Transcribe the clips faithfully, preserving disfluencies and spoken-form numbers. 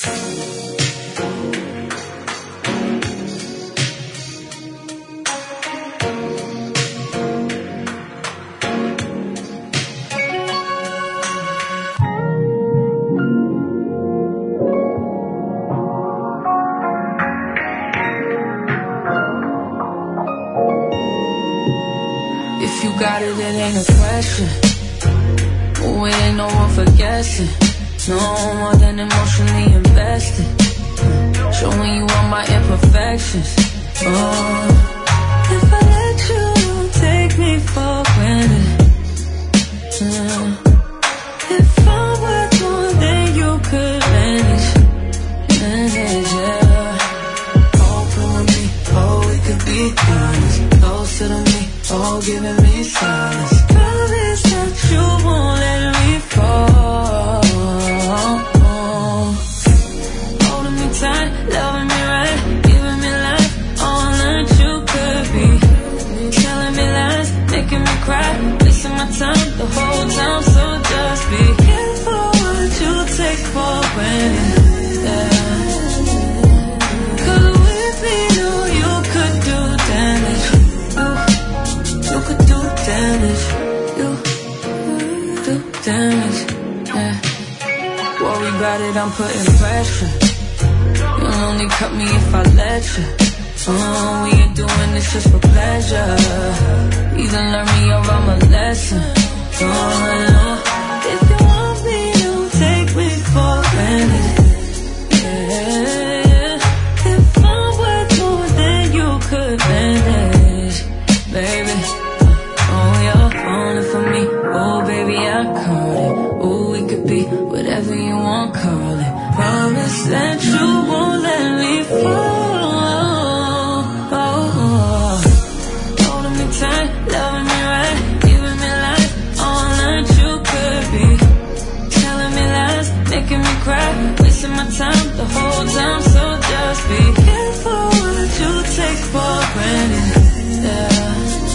If you got it, it ain't a question. Oh, it ain't no one for guessing. No more than emotionally invested. Showing you all my imperfections. Oh, if I let you take me for granted, uh, if I'm worth more than you could manage, manage, yeah. Open with me, oh, we could be honest. Closer to me, oh, giving me silence. Promise that you won't let me fall. Holding me tight, loving me right, giving me life, all that you could be. Telling me lies, making me cry, wasting my time the whole time. So just be careful what you take for granted. Yeah. Cause with me, no, you could do damage. You could do damage, you do damage, yeah. Worry about it, I'm putting pressure. You'll only cut me if I let you. Oh, we ain't doing this just for pleasure. Either learn me or I'm a lesson. Oh, no. If you want me, don't take me for granted. Yeah. If I'm worth more than you could manage, baby. Oh, you're falling for me. Oh, baby, I caught it. Oh, we could be whatever you want, call it. Promise that you won't let me fall. Oh, holding me tight, loving me right, giving me life, all that you could be. Telling me lies, making me cry, wasting my time the whole time. So just be careful what you take for granted. Yeah.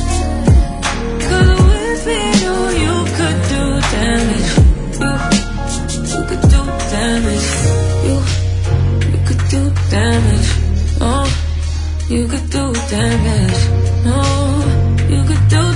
No, you could do damage. You, you could do damage. You, you could do damage. Oh, you could do damage. No, you could do